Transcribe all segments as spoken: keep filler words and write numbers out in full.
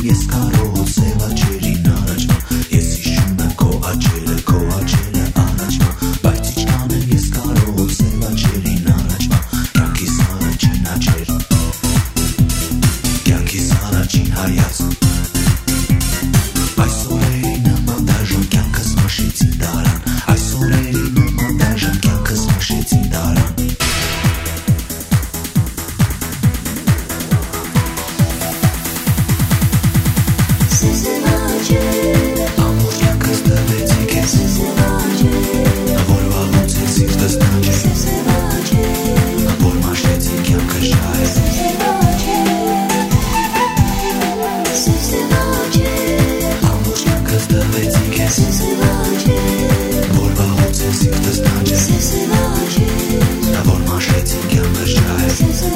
ես կարող սևաչերին առաջվա, ես հիշում եմ քո աչերը, քո աչերը առաջվա, բայց իչքան եմ ես կարող սևաչերին առաջվա, կյանքիս առաջին աչեր, կյանքիս առաջին հայացք, այս օրերի նման դաժան կյանքս մաշեցին դարան, այս օրերի նման դաժան կյանքս մաշեցին դարան. Ամուր կյանքս տվեցի քեզ, որ վաղուց է սիրտս նանջել, որ մաշեցի կյանքս շահել. Ամուր կյանքս տվեցի քեզ, որ վաղուց է սիրտս նանջել, որ մաշեցի կյանքս շահել.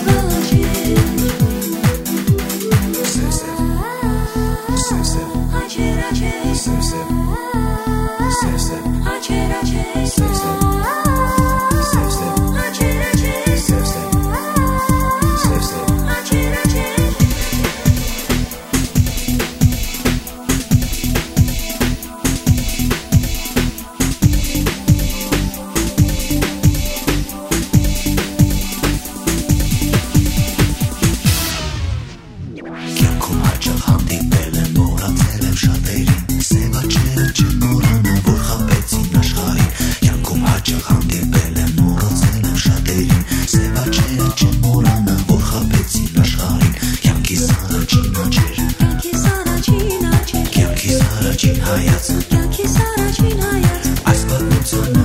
Կյանքում հաճախ հանդիպել եմ, մոռացել եմ շատերին, սևաչերը չեմ մոռանա, որ խաբեցին աշխարհին. Կյանքում հաճախ հանդիպել եմ, մոռացել եմ շատերին, սևաչերը չեմ մոռանա, որ խաբեցին աշխարհին. Կյանքիս առաջին աչեր, կյանքիս առաջին հայացք, այս պատմությունը